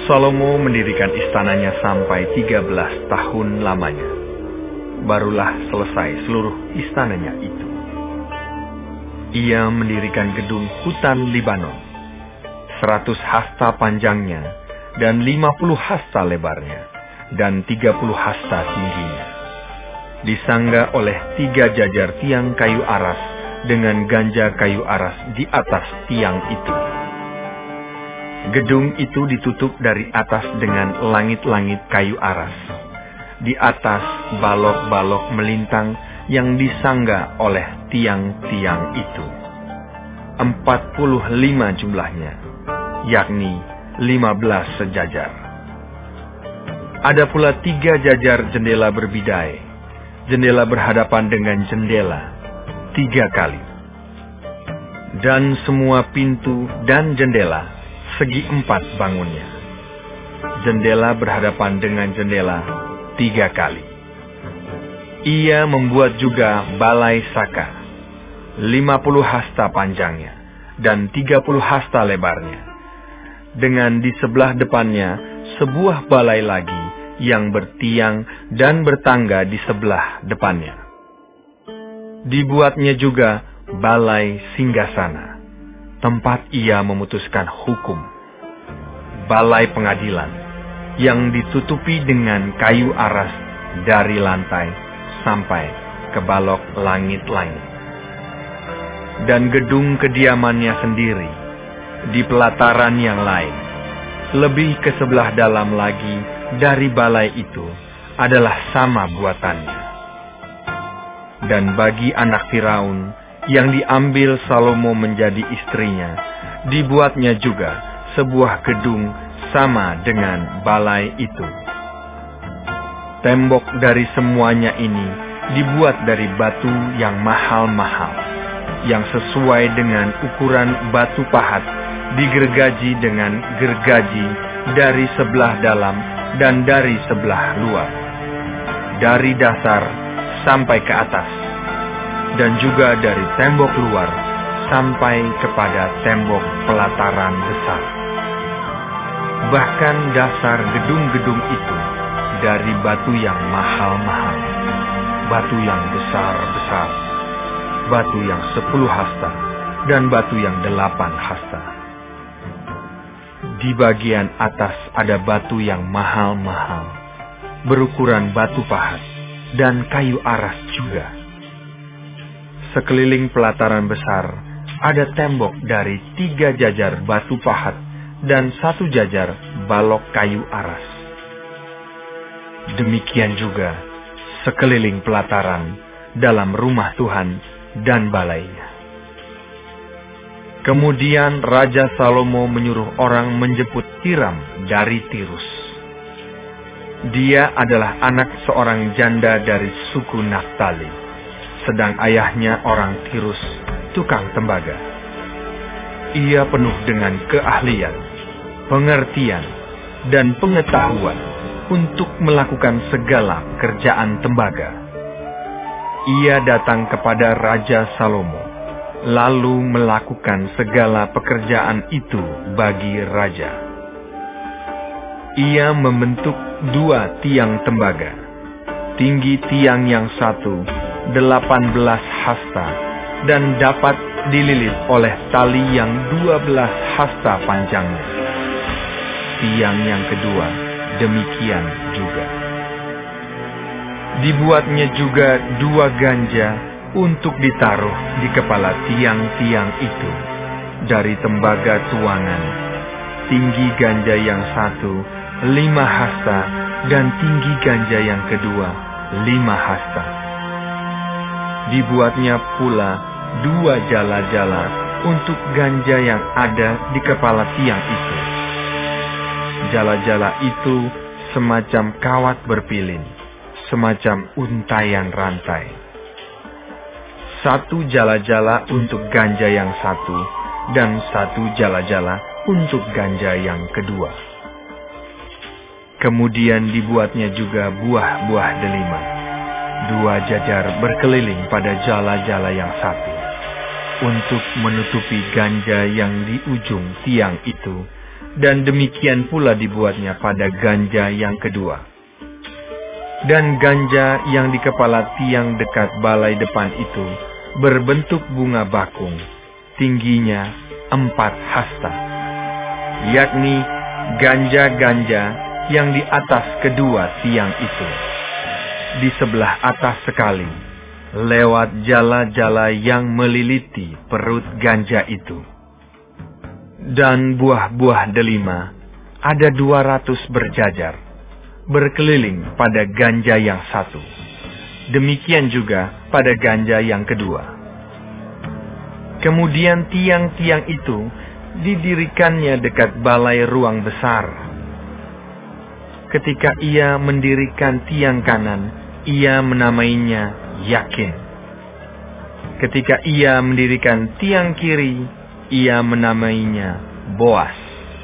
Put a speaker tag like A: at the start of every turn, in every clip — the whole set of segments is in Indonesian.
A: Salomo mendirikan istananya sampai 13 tahun lamanya. Barulah selesai seluruh istananya itu. Ia mendirikan gedung hutan Libanon, 100 hasta panjangnya dan 50 hasta lebarnya, dan 30 hasta tingginya. Disangga oleh 3 jajar tiang kayu aras dengan ganja kayu aras di atas tiang itu. Gedung itu ditutup dari atas dengan langit-langit kayu aras. Di atas balok-balok melintang yang disangga oleh tiang-tiang itu. 45 jumlahnya, yakni 15 sejajar. Ada pula 3 jajar jendela berbidai. Jendela berhadapan dengan jendela 3 kali. Dan semua pintu dan jendela segi 4 bangunnya. Jendela berhadapan dengan jendela 3 kali. Ia membuat juga balai saka, 50 hasta panjangnya dan 30 hasta lebarnya. Dengan di sebelah depannya sebuah balai lagi yang bertiang dan bertangga di sebelah depannya. Dibuatnya juga balai singgasana, tempat ia memutuskan hukum. Balai pengadilan yang ditutupi dengan kayu aras dari lantai sampai ke balok langit-langit. Dan gedung kediamannya sendiri di pelataran yang lain, lebih ke sebelah dalam lagi dari balai itu, adalah sama buatannya. Dan bagi anak Firaun yang diambil Salomo menjadi istrinya, dibuatnya juga sebuah gedung sama dengan balai itu. Tembok dari semuanya ini dibuat dari batu yang mahal-mahal, yang sesuai dengan ukuran batu pahat, digergaji dengan gergaji dari sebelah dalam dan dari sebelah luar, dari dasar sampai ke atas, dan juga dari tembok luar sampai kepada tembok pelataran besar. Bahkan dasar gedung-gedung itu dari batu yang mahal-mahal, batu yang besar-besar, batu yang 10 hasta, dan batu yang 8 hasta. Di bagian atas ada batu yang mahal-mahal, berukuran batu pahat, dan kayu aras juga. Sekeliling pelataran besar ada tembok dari 3 jajar batu pahat dan 1 jajar balok kayu aras. Demikian juga sekeliling pelataran dalam rumah Tuhan dan balainya. Kemudian Raja Salomo menyuruh orang menjemput Hiram dari Tirus. Dia adalah anak seorang janda dari suku Naftali, sedang ayahnya orang Tirus, tukang tembaga. Ia penuh dengan keahlian, pengertian, dan pengetahuan untuk melakukan segala kerjaan tembaga. Ia datang kepada Raja Salomo, lalu melakukan segala pekerjaan itu bagi raja. Ia membentuk 2 tiang tembaga. Tinggi tiang yang satu 18 hasta dan dapat dililit oleh tali yang 12 hasta panjangnya. Tiang yang kedua demikian juga. Dibuatnya juga 2 ganja untuk ditaruh di kepala tiang-tiang itu dari tembaga tuangan. Tinggi ganja yang satu 5 hasta dan tinggi ganja yang kedua 5 hasta. Dibuatnya pula 2 jala-jala untuk ganja yang ada di kepala tiang itu. Jala-jala itu semacam kawat berpilin, semacam untayan rantai. 1 jala-jala untuk ganja yang satu, dan 1 jala-jala untuk ganja yang kedua. Kemudian dibuatnya juga buah-buah delima, 2 jajar berkeliling pada jala-jala yang satu, untuk menutupi ganja yang di ujung tiang itu, dan demikian pula dibuatnya pada ganja yang kedua. Dan ganja yang di kepala tiang dekat balai depan itu berbentuk bunga bakung, tingginya 4 hasta, yakni ganja-ganja yang di atas kedua tiang itu, di sebelah atas sekali, lewat jala-jala yang meliliti perut ganja itu. Dan buah-buah delima ada 200 berjajar, berkeliling pada ganja yang satu. Demikian juga pada ganja yang kedua. Kemudian tiang-tiang itu didirikannya dekat balai ruang besar. Ketika ia mendirikan tiang kanan, ia menamainya Yakin. Ketika ia mendirikan tiang kiri, ia menamainya Boas.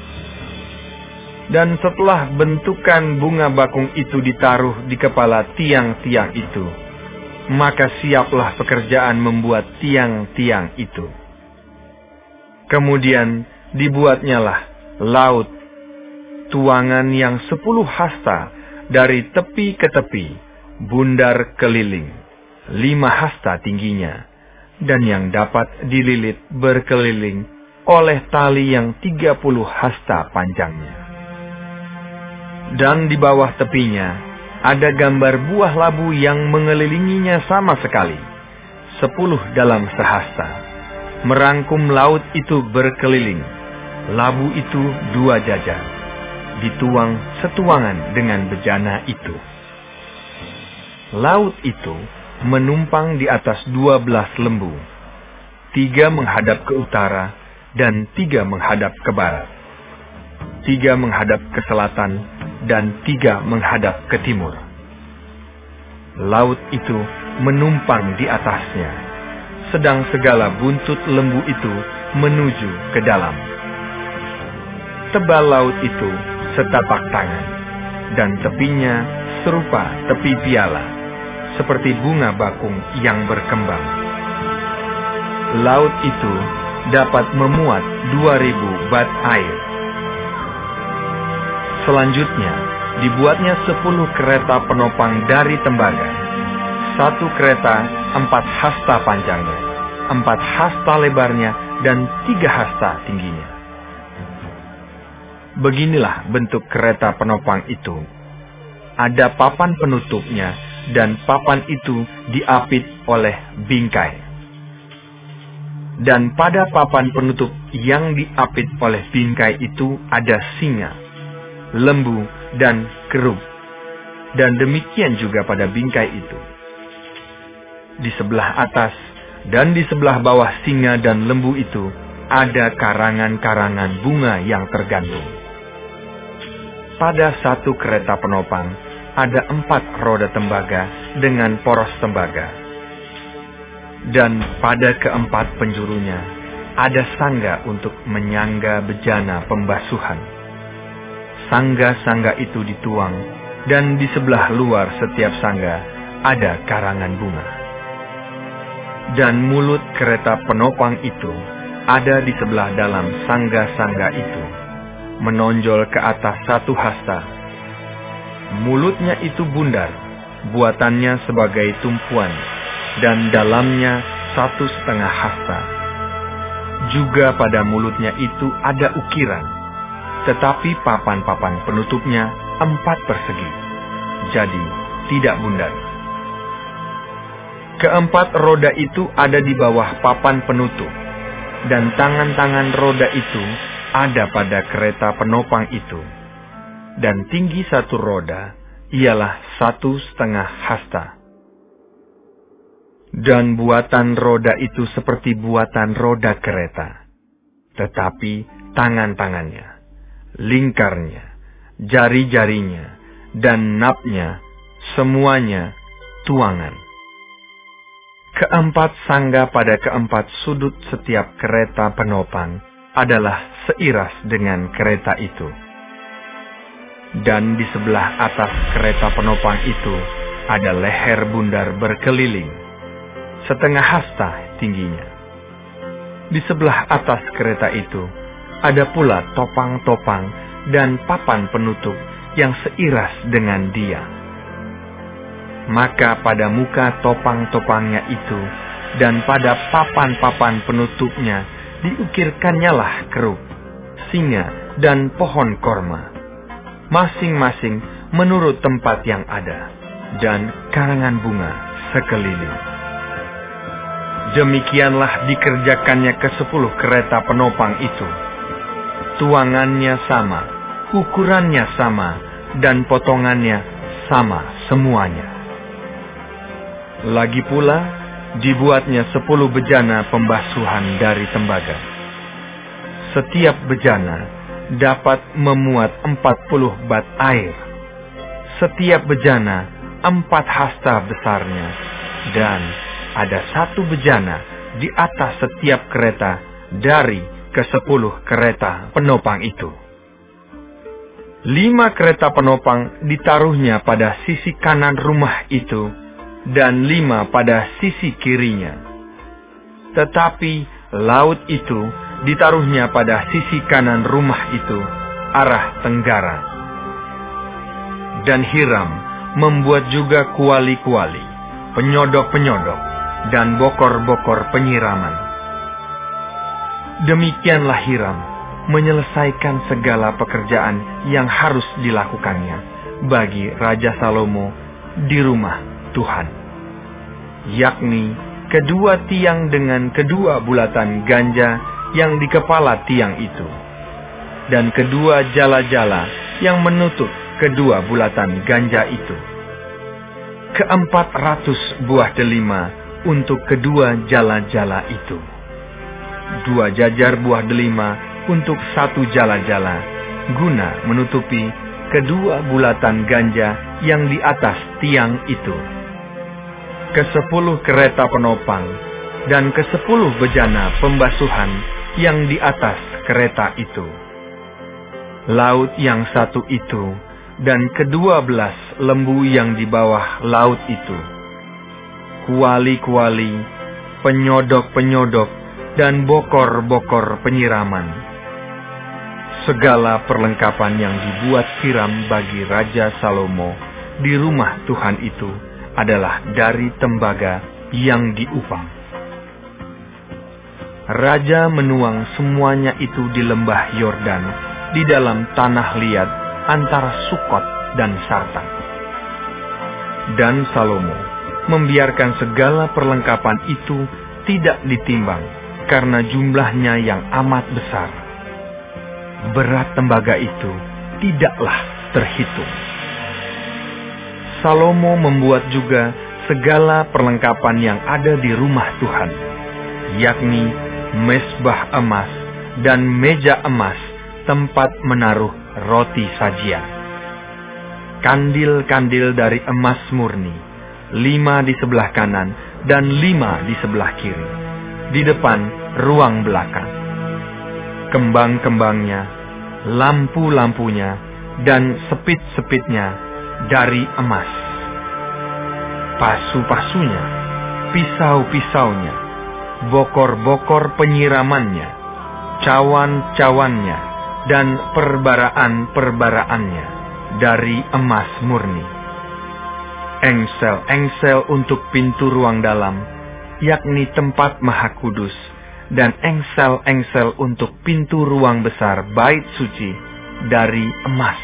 A: Dan setelah bentukan bunga bakung itu ditaruh di kepala tiang-tiang itu, maka siaplah pekerjaan membuat tiang-tiang itu. Kemudian dibuatnyalah laut, tuangan yang 10 hasta dari tepi ke tepi, bundar keliling, 5 hasta tingginya, dan yang dapat dililit berkeliling oleh tali yang 30 hasta panjangnya. Dan di bawah tepinya ada gambar buah labu yang mengelilinginya sama sekali, 10 dalam sehasta, merangkum laut itu berkeliling. Labu itu 2 jajar, dituang setuangan dengan bejana itu. Laut itu menumpang di atas 12 lembu, 3 menghadap ke utara dan 3 menghadap ke barat, 3 menghadap ke selatan dan 3 menghadap ke timur. Laut itu menumpang di atasnya, sedang segala buntut lembu itu menuju ke dalam. Tebal laut itu setapak tangan, dan tepinya serupa tepi piala, seperti bunga bakung yang berkembang. Laut itu dapat memuat 2.000 bat air. Selanjutnya, dibuatnya 10 kereta penopang dari tembaga. 1 kereta 4 hasta panjangnya, 4 hasta lebarnya, dan 3 hasta tingginya. Beginilah bentuk kereta penopang itu. Ada papan penutupnya, dan papan itu diapit oleh bingkai. Dan pada papan penutup yang diapit oleh bingkai itu ada singa, lembu, dan kerub. Dan demikian juga pada bingkai itu. Di sebelah atas dan di sebelah bawah singa dan lembu itu ada karangan-karangan bunga yang tergantung. Pada 1 kereta penopang ada 4 roda tembaga dengan poros tembaga. Dan pada keempat penjurunya ada sangga untuk menyangga bejana pembasuhan. Sangga-sangga itu dituang, dan di sebelah luar setiap sangga ada karangan bunga. Dan mulut kereta penopang itu ada di sebelah dalam sangga-sangga itu, menonjol ke atas 1 hasta. Mulutnya itu bundar, buatannya sebagai tumpuan, dan dalamnya 1,5 hasta. Juga pada mulutnya itu ada ukiran, tetapi papan-papan penutupnya 4 persegi, jadi tidak bundar. Keempat roda itu ada di bawah papan penutup, dan tangan-tangan roda itu ada pada kereta penopang itu, dan tinggi 1 roda ialah 1,5 hasta. Dan buatan roda itu seperti buatan roda kereta, tetapi tangan-tangannya, lingkarnya, jari-jarinya, dan napnya, semuanya tuangan. Keempat sangga pada keempat sudut setiap kereta penopang adalah seiras dengan kereta itu. Dan di sebelah atas kereta penopang itu ada leher bundar berkeliling, 1/2 hasta tingginya. Di sebelah atas kereta itu ada pula topang-topang dan papan penutup yang seiras dengan dia. Maka pada muka topang-topangnya itu dan pada papan-papan penutupnya diukirkannyalah keruk, singa, dan pohon korma, masing-masing menurut tempat yang ada, dan karangan bunga sekeliling. Demikianlah dikerjakannya ke-10 kereta penopang itu. Tuangannya sama, ukurannya sama, dan potongannya sama semuanya. Lagi pula, dibuatnya 10 bejana pembasuhan dari tembaga. Setiap bejana dapat memuat 40 bat air. Setiap bejana 4 hasta besarnya, dan ada 1 bejana di atas setiap kereta dari ke-10 kereta penopang itu. 5 kereta penopang ditaruhnya pada sisi kanan rumah itu, dan 5 pada sisi kirinya. Tetapi laut itu ditaruhnya pada sisi kanan rumah itu, arah tenggara. Dan Hiram membuat juga kuali-kuali, penyodok-penyodok, dan bokor-bokor penyiraman. Demikianlah Hiram menyelesaikan segala pekerjaan yang harus dilakukannya bagi Raja Salomo di rumah Tuhan, yakni kedua tiang dengan kedua bulatan ganja yang di kepala tiang itu, dan kedua jala-jala yang menutup kedua bulatan ganja itu, 400 buah delima untuk kedua jala-jala itu, 2 jajar buah delima untuk 1 jala-jala, guna menutupi kedua bulatan ganja yang di atas tiang itu. Ke-10 kereta penopang dan ke-10 bejana pembasuhan yang di atas kereta itu. Laut yang 1 itu dan ke-12 lembu yang di bawah laut itu. Kuali-kuali, penyodok-penyodok, dan bokor-bokor penyiraman. Segala perlengkapan yang dibuat Hiram bagi Raja Salomo di rumah Tuhan itu adalah dari tembaga yang diupang. Raja menuang semuanya itu di lembah Yordan, di dalam tanah liat antara Sukot dan Sartan. Dan Salomo membiarkan segala perlengkapan itu tidak ditimbang, karena jumlahnya yang amat besar. Berat tembaga itu tidaklah terhitung. Salomo membuat juga segala perlengkapan yang ada di rumah Tuhan, yakni mezbah emas dan meja emas tempat menaruh roti sajian. Kandil-kandil dari emas murni, 5 di sebelah kanan dan 5 di sebelah kiri, di depan ruang belakang. Kembang-kembangnya, lampu-lampunya, dan sepit-sepitnya dari emas. Pasu-pasunya, pisau-pisaunya, bokor-bokor penyiramannya, cawan-cawannya, dan perbaraan-perbaraannya dari emas murni. Engsel-engsel untuk pintu ruang dalam, yakni tempat maha kudus, dan engsel-engsel untuk pintu ruang besar bait suci dari emas.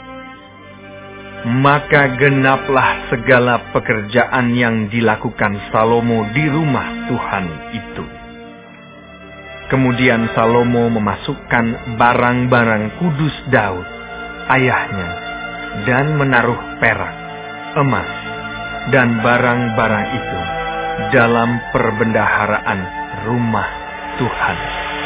A: Maka genaplah segala pekerjaan yang dilakukan Salomo di rumah Tuhan itu. Kemudian Salomo memasukkan barang-barang kudus Daud, ayahnya, dan menaruh perak, emas, dan barang-barang itu dalam perbendaharaan rumah Tuhan.